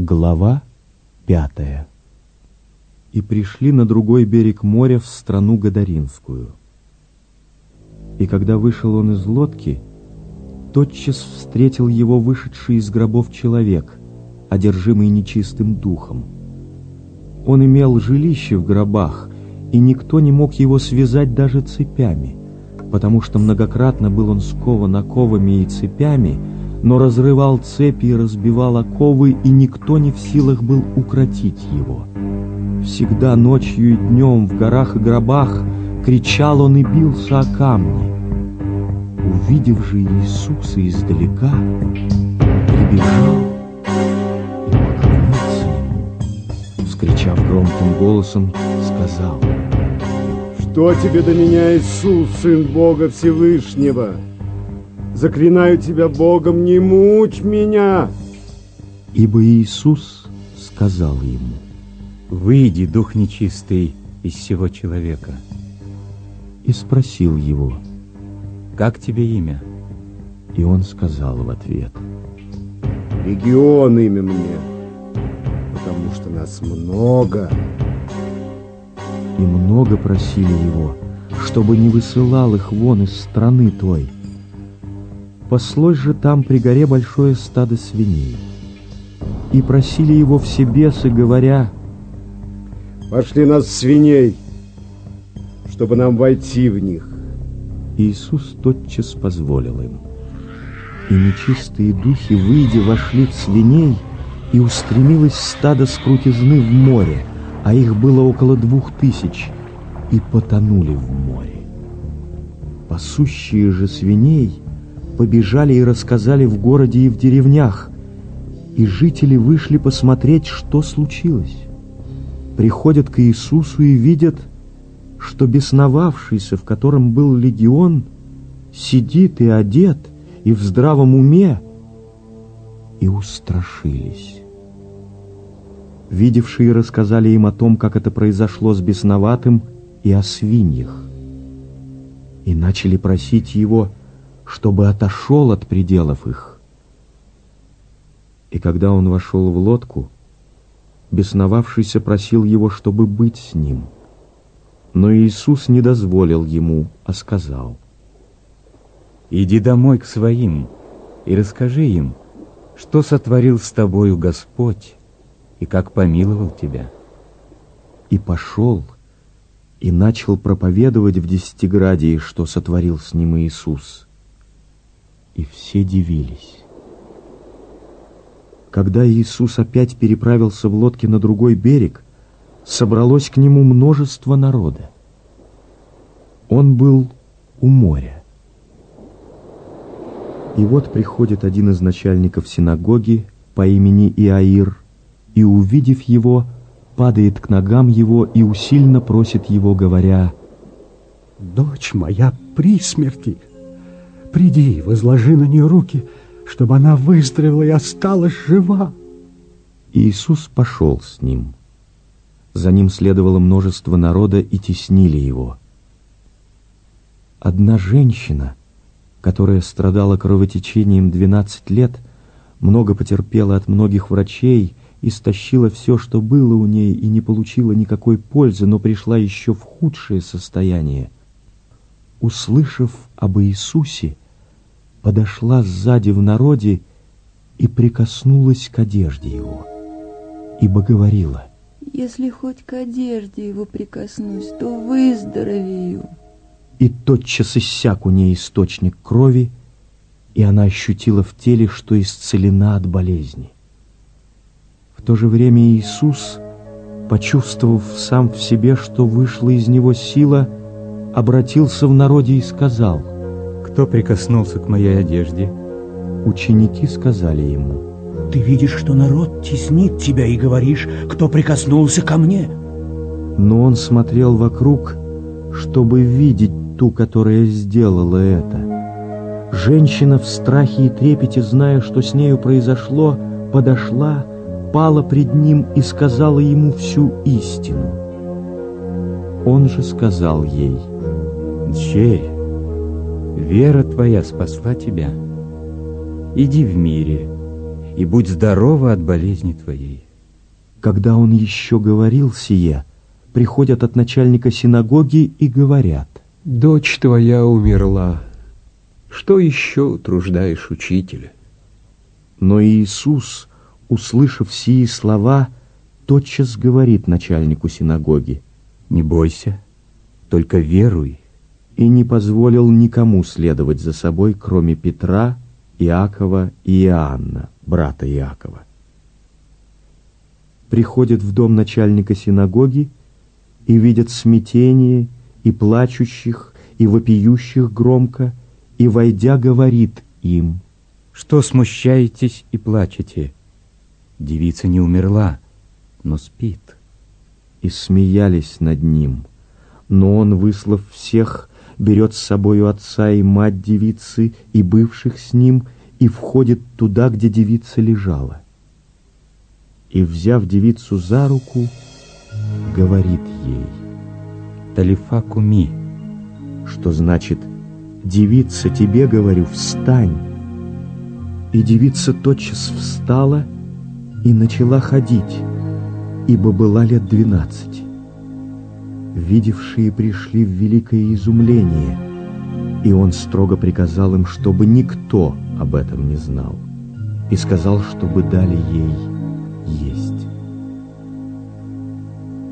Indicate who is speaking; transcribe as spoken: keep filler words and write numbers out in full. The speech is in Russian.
Speaker 1: Глава пятая. И пришли на другой берег моря, в страну Гадаринскую. И когда вышел он из лодки, тотчас встретил его вышедший из гробов человек, одержимый нечистым духом. Он имел жилище в гробах, и никто не мог его связать даже цепями, потому что многократно был он скован оковами и цепями, но разрывал цепи и разбивал оковы, и никто не в силах был укротить его. Всегда ночью и днем в горах и гробах кричал он и бился о камни. Увидев же Иисуса издалека, прибежал и поклонился ему. Вскричав громким голосом, сказал:
Speaker 2: «Что тебе до меня, Иисус, Сын Бога Всевышнего? Заклинаю тебя Богом, не мучь меня!»
Speaker 1: Ибо Иисус сказал ему:
Speaker 3: «Выйди, дух нечистый, из сего человека».
Speaker 1: И спросил его:
Speaker 3: «Как тебе имя?»
Speaker 1: И он сказал в ответ:
Speaker 2: «Легион имя мне, потому что нас много».
Speaker 1: И много просили его, чтобы не высылал их вон из страны той. Паслось же там при горе большое стадо свиней. И просили его все бесы, говоря:
Speaker 2: «Пошли нас свиней, чтобы нам войти в них».
Speaker 1: Иисус тотчас позволил им. И нечистые духи, выйдя, вошли в свиней, и устремилось стадо с крутизны в море, а их было около двух тысяч, и потонули в море. Пасущие же свиней побежали и рассказали в городе и в деревнях, и жители вышли посмотреть, что случилось. Приходят к Иисусу и видят, что бесновавшийся, в котором был легион, сидит и одет, и в здравом уме, и устрашились. Видевшие рассказали им о том, как это произошло с бесноватым, и о свиньях, и начали просить его, чтобы отошел от пределов их. И когда он вошел в лодку, бесновавшийся просил его, чтобы быть с ним. Но Иисус не дозволил ему, а сказал:
Speaker 3: «Иди домой к своим и расскажи им, что сотворил с тобою Господь и как помиловал тебя».
Speaker 1: И пошел, и начал проповедовать в Десятиградии, что сотворил с ним Иисус. И все дивились. Когда Иисус опять переправился в лодке на другой берег, собралось к нему множество народа. Он был у моря. И вот приходит один из начальников синагоги по имени Иаир, и, увидев его, падает к ногам его и усильно просит его, говоря:
Speaker 4: «Дочь моя при смерти. Приди, возложи на нее руки, чтобы она выздоровела и осталась жива».
Speaker 1: Иисус пошел с ним. За ним следовало множество народа, и теснили его. Одна женщина, которая страдала кровотечением двенадцать лет, много потерпела от многих врачей, истощила все, что было у ней, и не получила никакой пользы, но пришла еще в худшее состояние. Услышав об Иисусе, подошла сзади в народе и прикоснулась к одежде его, ибо говорила:
Speaker 5: «Если хоть к одежде его прикоснусь, то выздоровею».
Speaker 1: И тотчас иссяк у ней источник крови, и она ощутила в теле, что исцелена от болезни. В то же время Иисус, почувствовав сам в себе, что вышла из него сила, обратился в народе и сказал:
Speaker 3: «Кто прикоснулся к моей одежде?»
Speaker 1: Ученики сказали ему:
Speaker 6: «Ты видишь, что народ теснит тебя, и говоришь: кто прикоснулся ко мне?»
Speaker 1: Но он смотрел вокруг, чтобы видеть ту, которая сделала это. Женщина в страхе и трепете, зная, что с нею произошло, подошла, пала пред ним и сказала ему всю истину. Он же сказал ей:
Speaker 3: «Дщерь, вера твоя спасла тебя. Иди в мире и будь здорова от болезни твоей».
Speaker 1: Когда он еще говорил сие, приходят от начальника синагоги и говорят:
Speaker 7: «Дочь твоя умерла. Что еще утруждаешь учителя?»
Speaker 1: Но Иисус, услышав сии слова, тотчас говорит начальнику синагоги:
Speaker 3: «Не бойся, только веруй».
Speaker 1: И не позволил никому следовать за собой, кроме Петра, Иакова и Иоанна, брата Иакова. Приходят в дом начальника синагоги и видят смятение, и плачущих, и вопиющих громко, и, войдя, говорит им:
Speaker 3: «Что смущаетесь и плачете? Девица не умерла, но спит».
Speaker 1: И смеялись над ним. Но он, выслав всех, берет с собою отца и мать девицы и бывших с ним, и входит туда, где девица лежала. И, взяв девицу за руку, говорит ей:
Speaker 3: «Талифа куми»,
Speaker 1: что значит: «Девица, тебе говорю, встань». И девица тотчас встала и начала ходить, ибо была лет двенадцати. Видевшие пришли в великое изумление, и он строго приказал им, чтобы никто об этом не знал, и сказал, чтобы дали ей